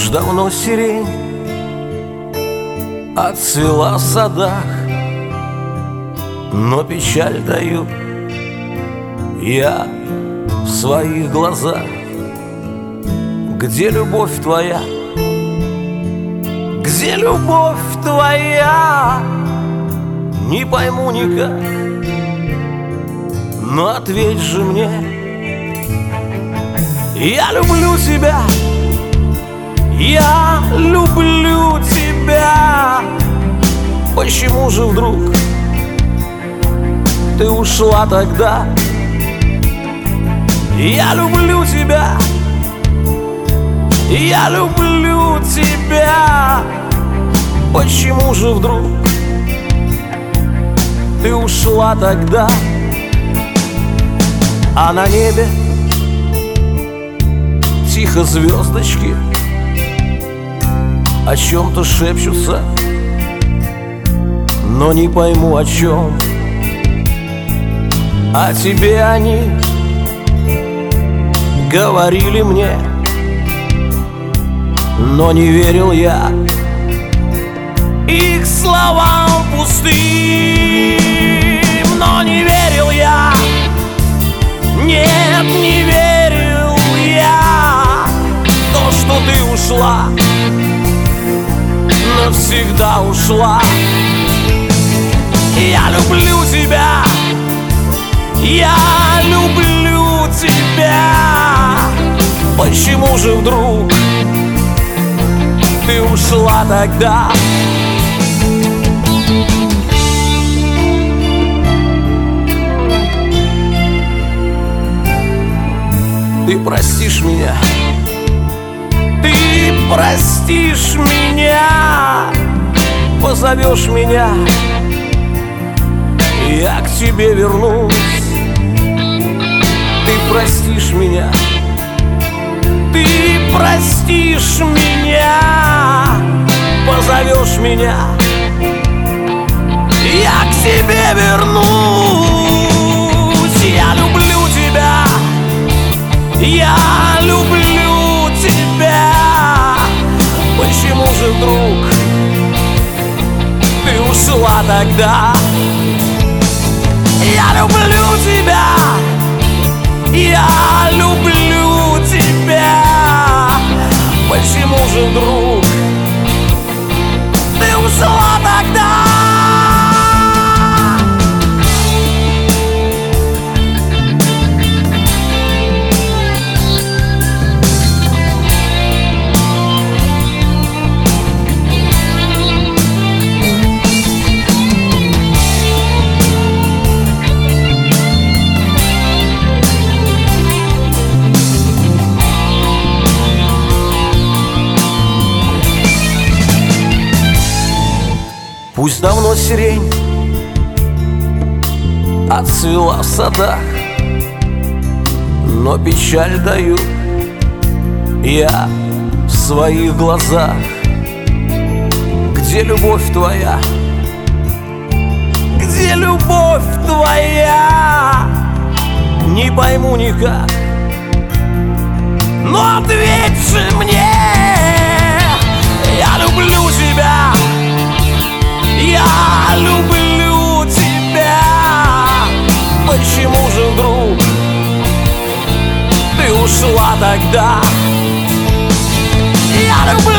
Уж давно сирень отцвела в садах, но печаль даю я в своих глазах. Где любовь твоя? Где любовь твоя? Не пойму никак, но ответь же мне. Я люблю тебя, я люблю тебя. Почему же вдруг ты ушла тогда? Я люблю тебя, я люблю тебя. Почему же вдруг ты ушла тогда? А на небе тихо звездочки о чем-то шепчутся, но не пойму о чем. А тебе они говорили мне, но не верил я их словам пустым. Но не верил я, нет, не верил я. То, что ты ушла, навсегда ушла. Я люблю тебя, я люблю тебя. Почему же вдруг ты ушла тогда? Ты простишь меня, ты простишь меня, позовешь меня, я к тебе вернусь. Ты простишь меня, ты простишь меня, позовешь меня, я к тебе вернусь. Я люблю тебя, я люблю тебя. Почему же вдруг ты ушла тогда? Я люблю тебя, я люблю тебя. Почему же вдруг ты ушла тогда? Пусть давно сирень отцвела в садах, но печаль даю я в своих глазах. Где любовь твоя? Где любовь твоя? Не пойму никак, но ответь же мне. Я люблю тебя, я люблю тебя. Почему же вдруг ты ушла тогда? Я люблю